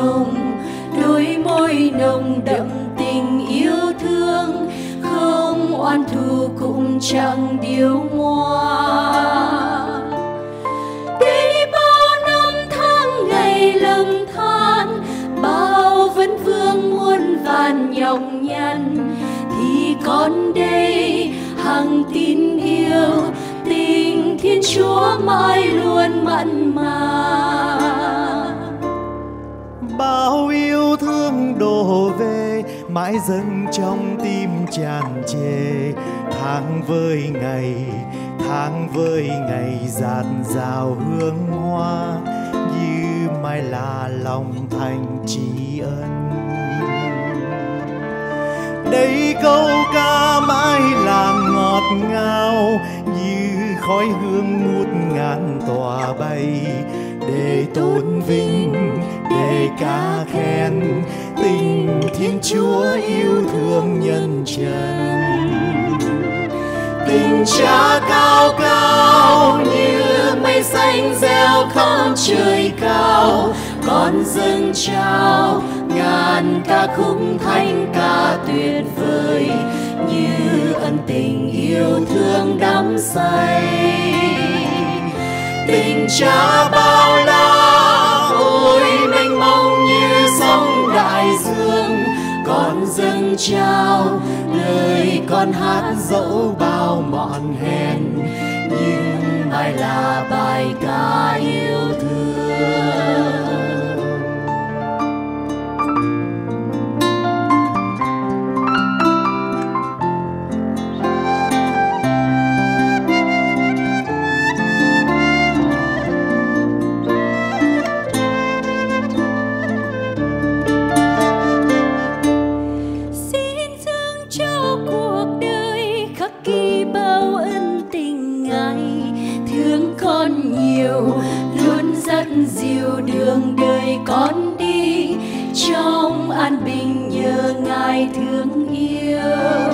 hồng, đôi môi nồng đậm tình yêu thương, không oan thù cũng chẳng điêu ngoa. Đây bao năm tháng ngày lầm than, bao vấn vương muôn vàn nhọc nhằn, thì con đây hằng tin yêu tình Thiên Chúa mãi luôn mặn mà. Bao yêu thương đổ về mãi dâng trong tim tràn trề, tháng với ngày dạt dào hương hoa, như mai là lòng thành tri ân. Đây câu ca mãi là ngọt ngào, như khói hương ngút ngàn tỏa bay, để tôn vinh, để ca khen tình Thiên Chúa yêu thương nhân trần. Tình Cha cao cao như mây xanh reo khắp trời cao, con dâng trao ngàn ca khúc thánh ca tuyệt vời, như ân tình yêu thương đắm say. Tình Cha bao la ôi mênh mông như sông đại dương, con dâng trao lời con hát dẫu bao mòn hèn, nhưng mãi là bài ca yêu thương. Ghi bao ân tình Ngài thương con nhiều, luôn dắt dìu đường đời con đi, trong an bình nhờ Ngài thương yêu.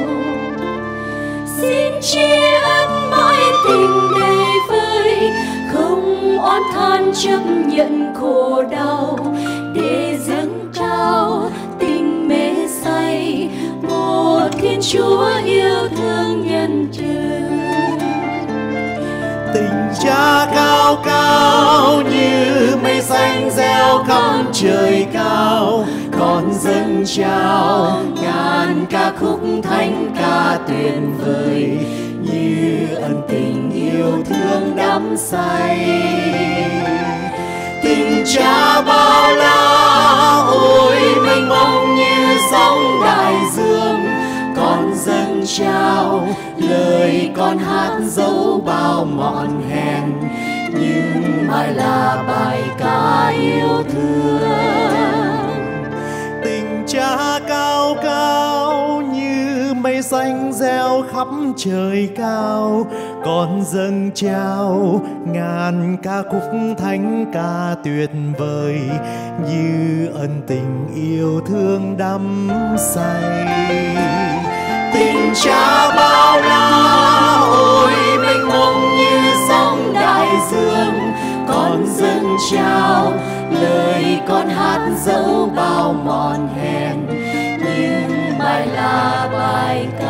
Xin tri ân mãi tình đầy vơi, không oán than chấp nhận khổ đau, để dâng cao tình mê say một Thiên Chúa yêu thương nhân trần. Tình Cha cao cao như mây xanh reo khắp trời cao, con dâng trao ngàn ca khúc thánh ca tuyệt vời, như ân tình yêu thương đắm say. Tình Cha bao la ôi mênh mông như sông đại dương, con dâng trao lời con hát dẫu bao mòn hèn, nhưng mãi là bài ca yêu thương. Tình Cha cao cao như mây xanh reo khắp trời cao, con dâng trao ngàn ca khúc thánh ca tuyệt vời, như ân tình yêu thương đắm say. Tình Cha bao la ôi mênh mông như sông đại dương, con dâng trao lời con hát dẫu bao mòn hèn, nhưng mãi là bài ca